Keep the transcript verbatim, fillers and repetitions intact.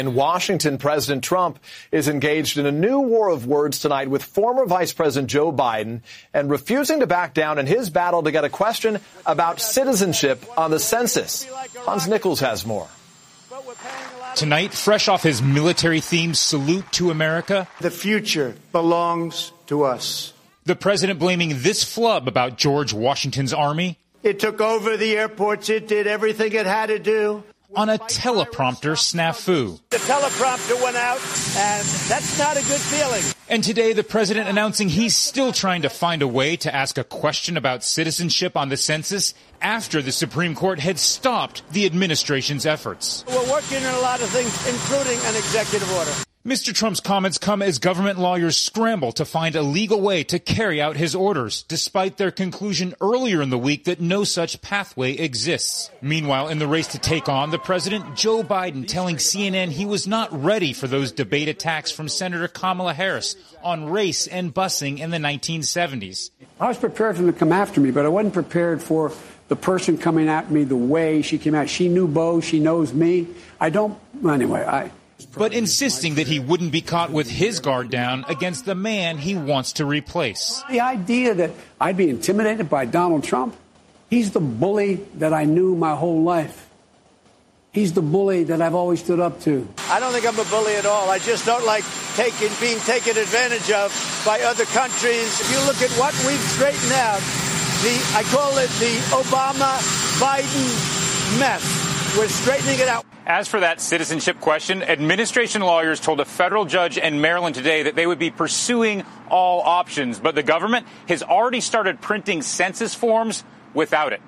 In Washington, President Trump is engaged in a new war of words tonight with former Vice President Joe Biden and refusing to back down in his battle to get a question about citizenship on the census. Hans Nichols has more. Tonight, fresh off his military-themed salute to America, the future belongs to us. The president blaming this flub about George Washington's army. It took over the airports. It did everything it had to do. On a teleprompter snafu. The teleprompter went out, and that's not a good feeling. And today, the president announcing he's still trying to find a way to ask a question about citizenship on the census after the Supreme Court had stopped the administration's efforts. We're working on a lot of things, including an executive order. Mister Trump's comments come as government lawyers scramble to find a legal way to carry out his orders, despite their conclusion earlier in the week that no such pathway exists. Meanwhile, in the race to take on the president, Joe Biden telling C N N he was not ready for those debate attacks from Senator Kamala Harris on race and busing in the nineteen seventies. I was prepared for them to come after me, but I wasn't prepared for the person coming at me the way she came out. She knew Bo. She knows me. I don't. Anyway, I. But insisting that he wouldn't be caught with his guard down against the man he wants to replace. The idea that I'd be intimidated by Donald Trump, he's the bully that I knew my whole life. He's the bully that I've always stood up to. I don't think I'm a bully at all. I just don't like taking, being taken advantage of by other countries. If you look at what we've straightened out, the I call it the Obama-Biden mess. We're straightening it out. As for that citizenship question, administration lawyers told a federal judge in Maryland today that they would be pursuing all options. But the government has already started printing census forms without it.